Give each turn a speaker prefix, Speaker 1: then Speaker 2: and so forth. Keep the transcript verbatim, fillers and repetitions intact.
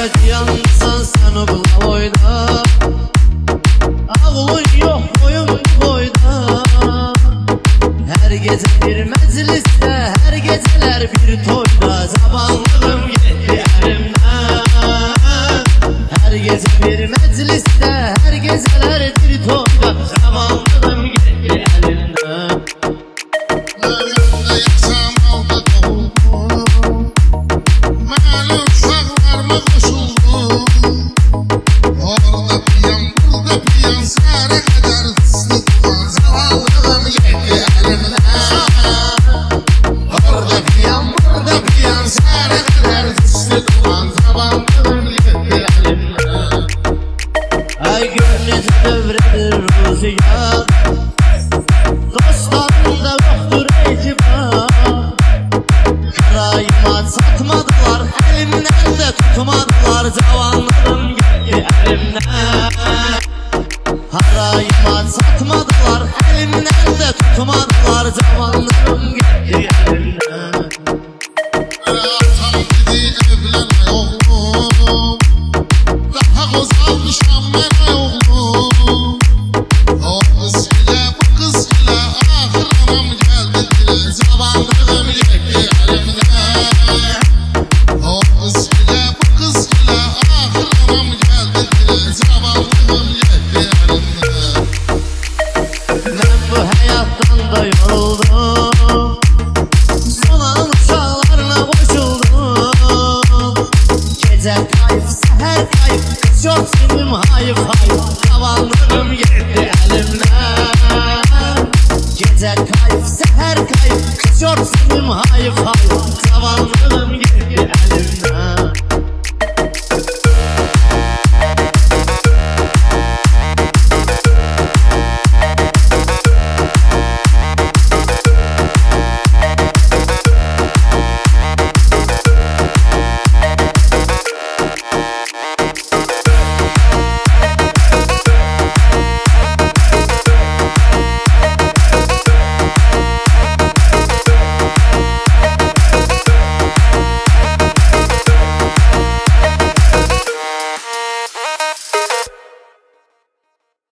Speaker 1: Yansın sen o bula boyda, ağlın yok boyun bu boyda. Her gece bir mecliste, her geceler bir toyda. Zamanlığım gitti elimden. Her gece bir mecliste, her geceler bir toyda. Zamanlığım gitti elimden. Ay gönlüce devredir rüzgar, dostlarımda yoktur itibar. Karayıma satmadılar, elimden de tutmadılar. Cavanlarım gitti elimden. Harayıma satmadılar, elimden de tutmadılar. Cavanlarım gitti elimden.
Speaker 2: Atam dedi evlenme oğlum, daha kozalmışam ben oğlum. O kız ile bu kız ile ahır anam geldi dile. Zamanlığım gitti elimden. O kız ile bu kız ile ahır anam geldi dile. Zamanlığım gitti elimden.
Speaker 1: Ben bu hayattan da yoruldum, solan uşaklarına boşuldum. Gece kayıp, seher kayıp, kız yok benim hayıp hayıp. Zamanlığım gitti elimden. Gece kayıp, seher kayıp, kız yok benim hayıp hayıp. Zamanlığım